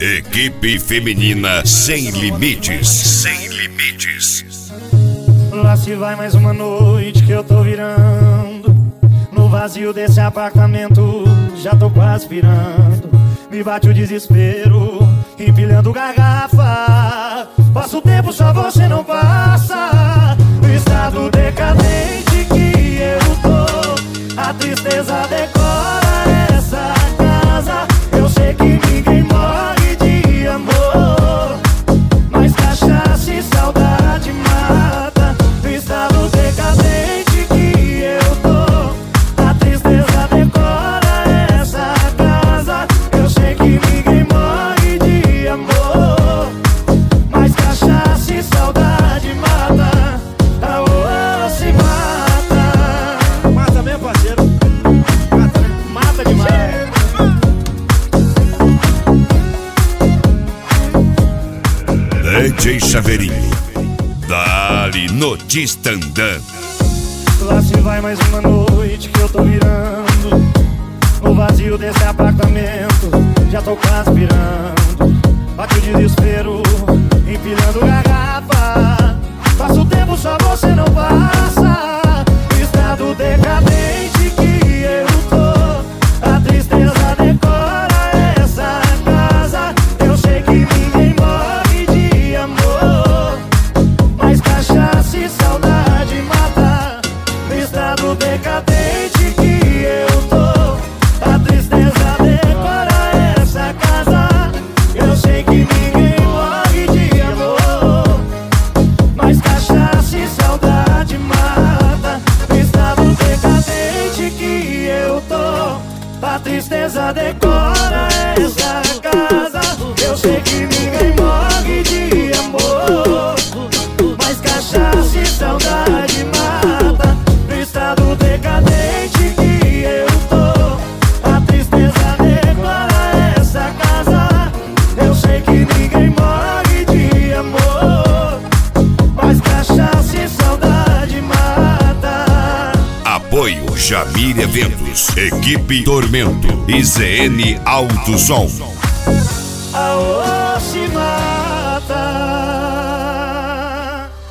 Equipe feminina sem limites. Sem limites. Lá se vai mais uma noite que eu tô virando. No vazio desse apartamento já tô quase pirando. Me bate o desespero, empilhando garrafa. Passa o tempo, só você não passa. O estado decadente que eu tô, a tristeza decora essa casa. Eu sei que ninguém morre de amor, mas cachaça e saudade mata. O estado decadente que eu tô, a tristeza decora essa casa. Eu sei que ninguém morre de amor, mas cachaça e saudade mata. Aô, se mata. Mata mesmo, parceiro. Mata, né? Mata demais. DJ Chaveirinho, dali no Tistandã. Lá se vai mais uma noite que eu tô virando. No vazio desse apartamento já tô quase pirando. Bate o desespero, empilhando garrafa. Passa o tempo, só você não passa. O estado decadente que eu tô, a tristeza decora essa casa. Eu sei que ninguém morre de amor, mas cachaça e saudade mata. O estado decadente que eu tô, a tristeza decora essa casa. Eu sei que ninguém morre de amor, mas cachaça e saudade mata. O estado decadente que eu tô, a tristeza decora essa casa. Eu sei que ninguém morre de amor, mas cachaça e saudade mata. No estado decadente que eu tô, a tristeza decora essa casa. Eu sei que ninguém morre de amor, mas cachaça e saudade mata. Apoio Jamir Eventos, Equipe Tormento e ZN Alto Som. Aô, se mata.